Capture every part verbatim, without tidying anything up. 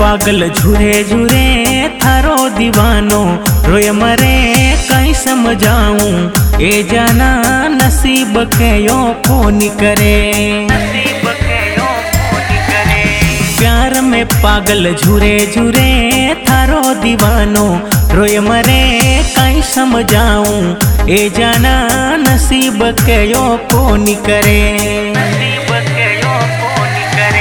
पागल झूरे झूरे थारो दीवानो रोय मरे कहीं समझाऊं ए जाना नसीब के यो कौन करे। नसीब के यो कौन करे। प्यार में पागल झूरे झूरे थारो दीवानो रोय मरे कहीं समझाऊं ए जाना नसीब के यो कौन करे। नसीब के यो कौन करे।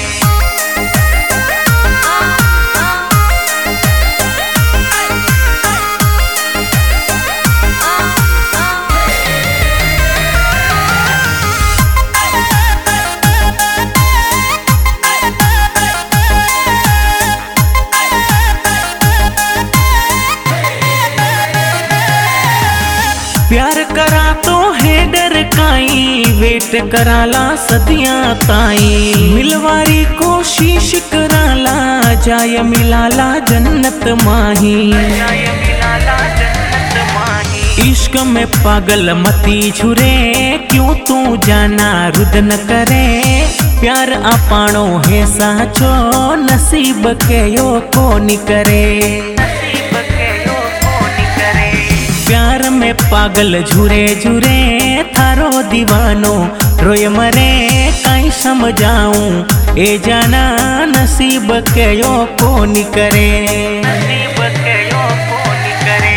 प्यार करा तो है डर काई वेट कराला सदियां ताई मिलवारी कोशिश कराला जाय मिलाला जन्नत माही। जाय मिलाला जन्नत माही। इश्क में पागल मती झुरे क्यों तू जाना रुदन करे। प्यार अपाणो है साचो नसीब के यो कौन करे। प्यार में पागल झूरे झूरे थारो दीवानो रोय मरे कहीं समझाऊं ए जाना नसीब के यो कौन करे। नसीब के यो कौन करे।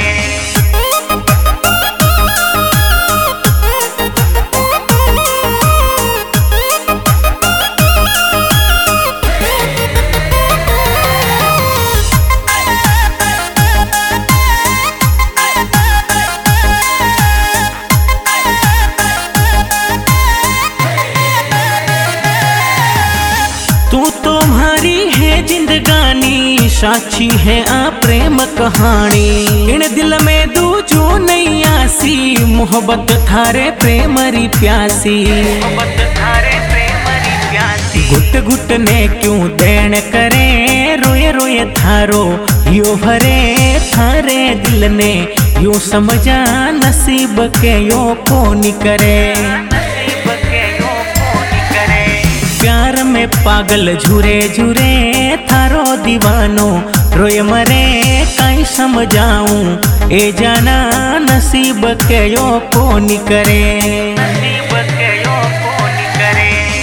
तू तुम्हारी है जिंदगानी साक्षी है आ प्रेम कहानी इन दिल में दूजो नहीं आसी मोहब्बत थारे प्रेमरी प्यासी। मोहब्बत थारे प्रेमरी प्यासी। घुट घुट ने क्यों देन करे रोए रोए थारो यो भरे थारे दिल ने यूं समझा नसीब के यो कौन करे। प्यार में पागल झूरे झूरे थारो दीवानो रोय मरे कहीं समझाऊं ए जाना नसीब के यो कौन करे। नसीब के यो कौन करे।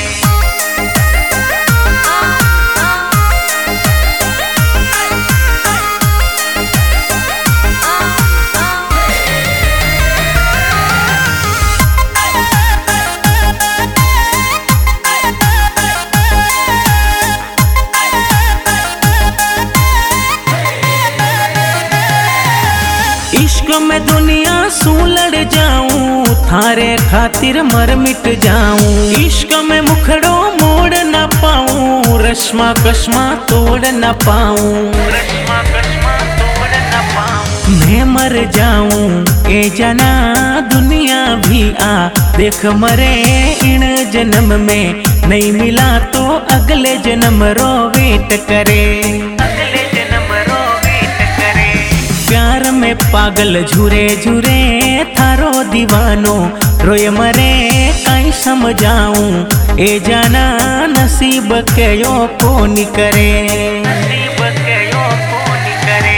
इश्क में दुनिया सू लड़ जाऊं थारे खातिर मर मिट जाऊं। इश्क में मुखड़ो मोड़ न पाऊं रश्मा कश्मा तोड़ न पाऊं। रश्मा कश्मा तोड़ न पाऊं। मैं मर जाऊं ए जाना दुनिया भी आ देख मरे इन जन्म में नहीं मिला तो अगले जन्म रो वेट करे। अगले जन्म रो वेट करे। प्यार में पागल झूरे झूरे थारो दीवानो रोय मरे कहीं समझाऊं ए जाना नसीब के यो कौन करे। नसीब के यो कौन करे।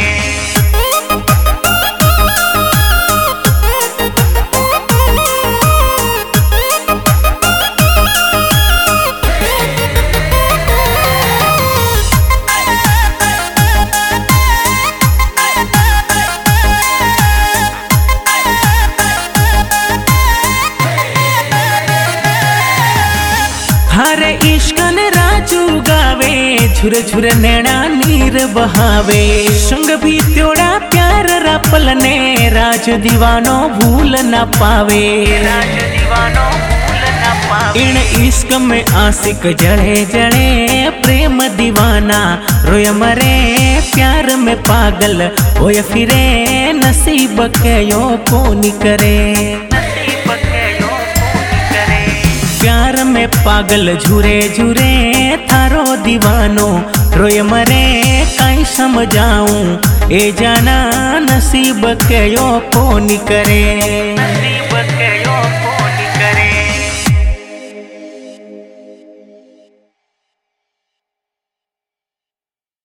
हरे इश्कन राजू गावे झुर झुर नैना नीर बहावे संग भी त्योड़ा प्यार रपल ने राज दीवानो भूल न पावे। राज दीवानो भूल न पावे। इन इश्क में आशिक जड़े जड़े प्रेम दीवाना रोय मरे प्यार में पागल होय फिरे नसीब के यो कौन करे। नसीब के यो कौन करे। प्यार में पागल झूरे झूरे थारो दीवानो रोय मरे कहीं समझाऊं ए जाना नसीब के यो कौन करे। नसीब के